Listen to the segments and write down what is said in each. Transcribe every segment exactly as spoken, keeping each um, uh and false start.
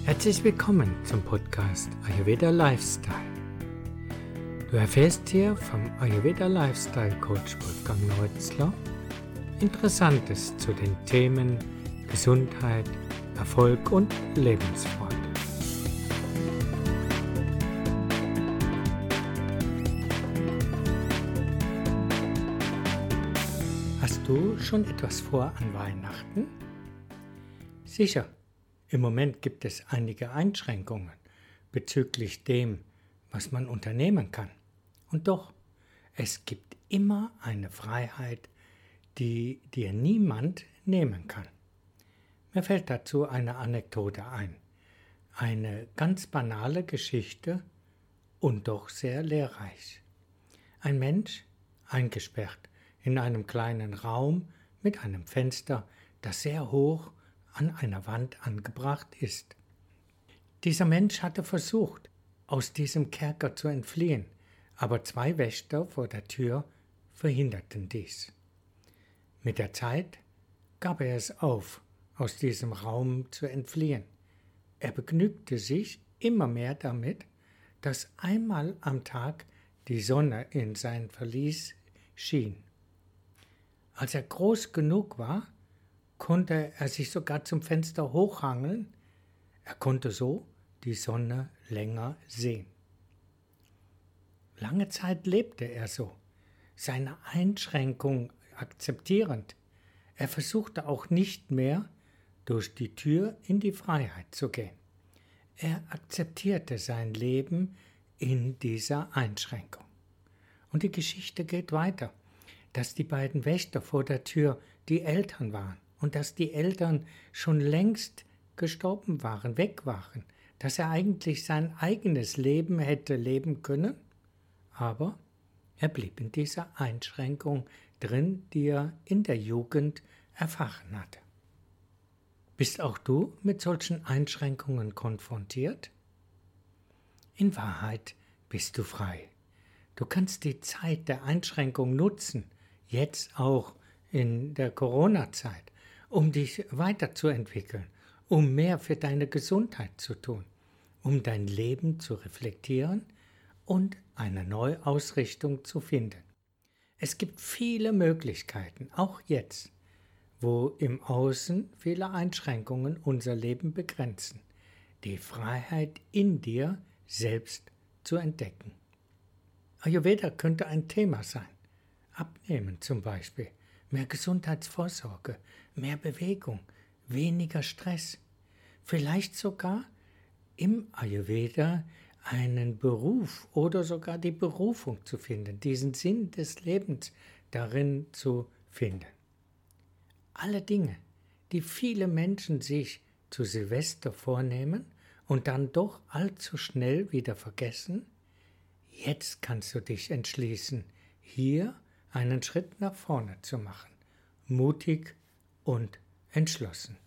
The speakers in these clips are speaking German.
Herzlich willkommen zum Podcast Ayurveda Lifestyle. Du erfährst hier vom Ayurveda Lifestyle Coach Wolfgang Neutzler Interessantes zu den Themen Gesundheit, Erfolg und Lebensfreude. Hast du schon etwas vor an Weihnachten? Sicher. Im Moment gibt es einige Einschränkungen bezüglich dem, was man unternehmen kann. Und doch, es gibt immer eine Freiheit, die dir niemand nehmen kann. Mir fällt dazu eine Anekdote ein. Eine ganz banale Geschichte und doch sehr lehrreich. Ein Mensch, eingesperrt in einem kleinen Raum mit einem Fenster, das sehr hoch an einer Wand angebracht ist. Dieser Mensch hatte versucht, aus diesem Kerker zu entfliehen, aber zwei Wächter vor der Tür verhinderten dies. Mit der Zeit gab er es auf, aus diesem Raum zu entfliehen. Er begnügte sich immer mehr damit, dass einmal am Tag die Sonne in sein Verlies schien. Als er groß genug war, konnte er sich sogar zum Fenster hochhangeln. Er konnte so die Sonne länger sehen. Lange Zeit lebte er so, seine Einschränkung akzeptierend. Er versuchte auch nicht mehr, durch die Tür in die Freiheit zu gehen. Er akzeptierte sein Leben in dieser Einschränkung. Und die Geschichte geht weiter, dass die beiden Wächter vor der Tür die Eltern waren. Und dass die Eltern schon längst gestorben waren, weg waren, dass er eigentlich sein eigenes Leben hätte leben können, aber er blieb in dieser Einschränkung drin, die er in der Jugend erfahren hatte. Bist auch du mit solchen Einschränkungen konfrontiert? In Wahrheit bist du frei. Du kannst die Zeit der Einschränkung nutzen, jetzt auch in der Corona-Zeit, um dich weiterzuentwickeln, um mehr für deine Gesundheit zu tun, um dein Leben zu reflektieren und eine Neuausrichtung zu finden. Es gibt viele Möglichkeiten, auch jetzt, wo im Außen viele Einschränkungen unser Leben begrenzen, die Freiheit in dir selbst zu entdecken. Ayurveda könnte ein Thema sein. Abnehmen zum Beispiel. Mehr Gesundheitsvorsorge, mehr Bewegung, weniger Stress. Vielleicht sogar im Ayurveda einen Beruf oder sogar die Berufung zu finden, diesen Sinn des Lebens darin zu finden. Alle Dinge, die viele Menschen sich zu Silvester vornehmen und dann doch allzu schnell wieder vergessen, jetzt kannst du dich entschließen, hier einen Schritt nach vorne zu machen, mutig und entschlossen.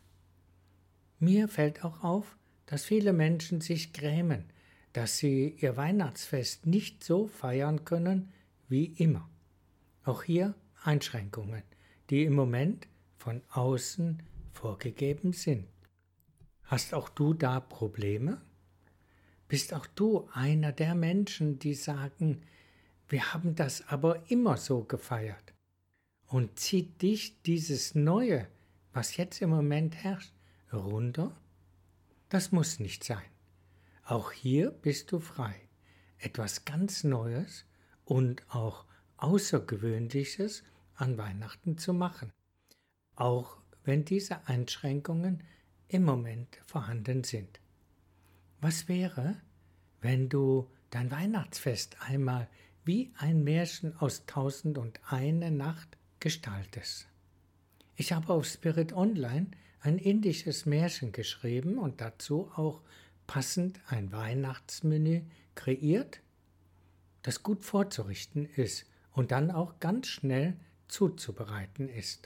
Mir fällt auch auf, dass viele Menschen sich grämen, dass sie ihr Weihnachtsfest nicht so feiern können wie immer. Auch hier Einschränkungen, die im Moment von außen vorgegeben sind. Hast auch du da Probleme? Bist auch du einer der Menschen, die sagen, wir haben das aber immer so gefeiert? Und zieht dich dieses Neue, was jetzt im Moment herrscht, runter? Das muss nicht sein. Auch hier bist du frei, etwas ganz Neues und auch Außergewöhnliches an Weihnachten zu machen, auch wenn diese Einschränkungen im Moment vorhanden sind. Was wäre, wenn du dein Weihnachtsfest einmal wie ein Märchen aus Tausend und eine Nacht gestaltest? Ich habe auf Spirit Online ein indisches Märchen geschrieben und dazu auch passend ein Weihnachtsmenü kreiert, das gut vorzurichten ist und dann auch ganz schnell zuzubereiten ist.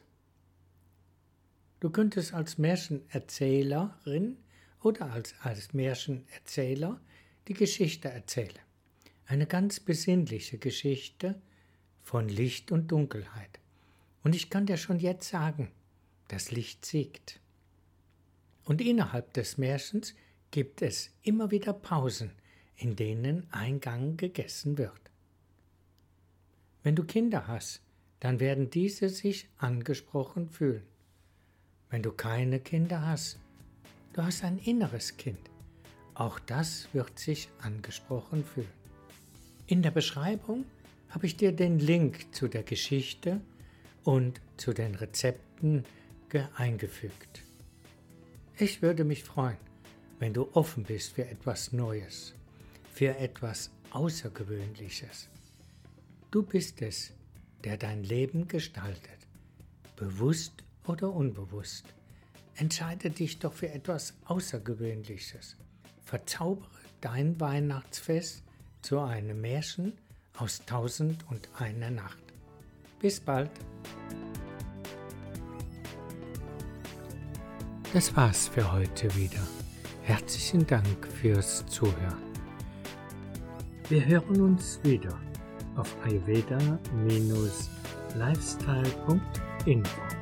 Du könntest als Märchenerzählerin oder als, als Märchenerzähler die Geschichte erzählen. Eine ganz besinnliche Geschichte von Licht und Dunkelheit. Und ich kann dir schon jetzt sagen, das Licht siegt. Und innerhalb des Märchens gibt es immer wieder Pausen, in denen ein Gang gegessen wird. Wenn du Kinder hast, dann werden diese sich angesprochen fühlen. Wenn du keine Kinder hast, du hast ein inneres Kind. Auch das wird sich angesprochen fühlen. In der Beschreibung habe ich dir den Link zu der Geschichte und zu den Rezepten eingefügt. Ich würde mich freuen, wenn du offen bist für etwas Neues, für etwas Außergewöhnliches. Du bist es, der dein Leben gestaltet, bewusst oder unbewusst. Entscheide dich doch für etwas Außergewöhnliches. Verzaubere dein Weihnachtsfest zu einem Märchen aus Tausend und einer Nacht. Bis bald. Das war's für heute wieder. Herzlichen Dank fürs Zuhören. Wir hören uns wieder auf ayurveda Bindestrich lifestyle Punkt info.